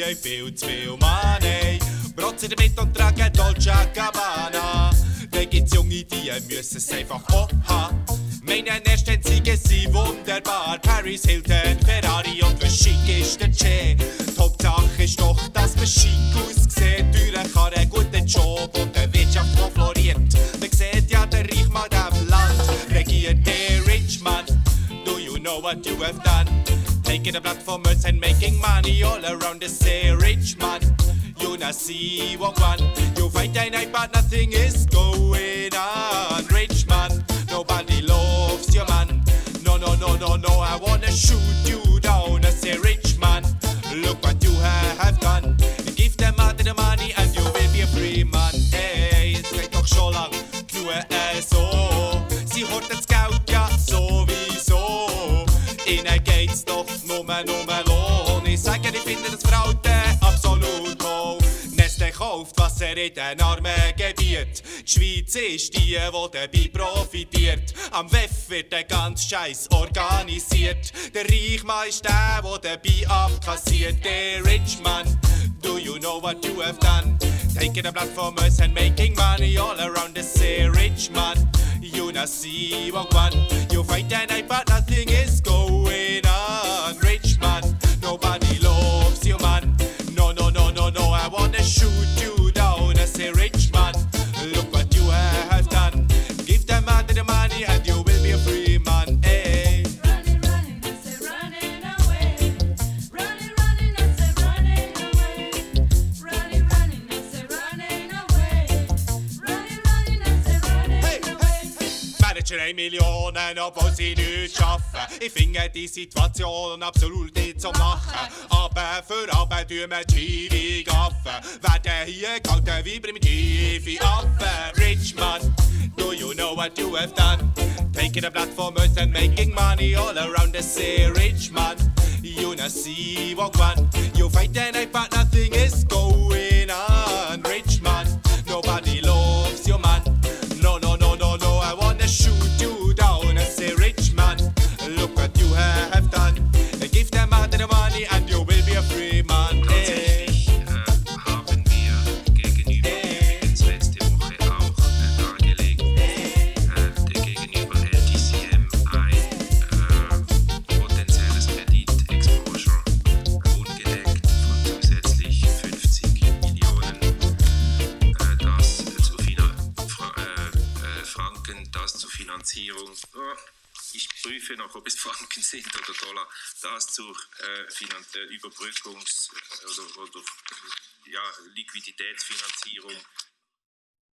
haben viel zu viel Money. Protzen damit und tragen Dolce Gabbana. Dann gibt's Junge, die müssen es einfach auch haben. Meine ersten Ziege sind wunderbar. Paris Hilton, Ferrari und was schick ist der Che. Die Hauptsache ist doch, dass man schick aussieht. Teure Karre, guten Job und eine Wirtschaft, die floriert. Man sieht ja, der Reichmann dem Land regiert der Rich Man. Do you know what you have done? Taking a platform and making money all around the sea. Rich Man, you not see what one. You fight day night but nothing is going on. Rich Man, nobody loves you, man. No, no, no, no, no, I wanna shoot you down. I say, rich man, look what you have done. Give them all the money and you will be a free man. Hey, es geht doch schon lang genug so. Sie horten das Geld ja sowieso. Ihnen geht's doch nur Lohn. Ich sage, ich finde das Frauen absolut hoch. Nestle kauft Wasser in den armen Gebiet. Die Schweiz ist die dabei profitiert. Am WEF wird der ganze Scheiß organisiert. Der Reichmann ist der dabei abkassiert. Der Rich Man, do you know what you have done? Taking a platform and making money all around the sea. Rich Man, you not see what one. You fight the night but nothing is going on. Rich Man, nobody loves you, man. No, no, no, no, no, I wanna shoot you down. I say, rich man, look what you have done. Give them all the money and you will be a free man. Hey. Running, running, I say running away. Running, running, I say running away. Running, running, I say running away. Running, running, I say running Hey, away. hey, hey. Manager 1 Millionen, obwohl sie nichts schaffen. Ich finde die Situation absolut nicht zum Lachen. Aber für Arbeit tun wir die Gaffen. Werden hier gehalten wie primitive Affen. Rich man, do you know what you have done? Taking a platform and making money all around the sea. Rich man, you not see what one. You fight the night but nothing is going on. Rich man, nobody loves you, man. No, no, no, no, no, I wanna shoot you down. I say, rich man, look what you have done. Give them all the money and you will be a free man. Hey. Tatsächlich haben wir gegenüber übrigens letzte Woche auch dargelegt, der gegenüber LTCM ein potenzielles Kreditexposure ungedeckt von zusätzlich 50 Millionen Franken, das zur Finanzierung, ich prüfe noch, ob es Franken sind oder Dollar, das zur Überbrückungs- oder Liquiditätsfinanzierung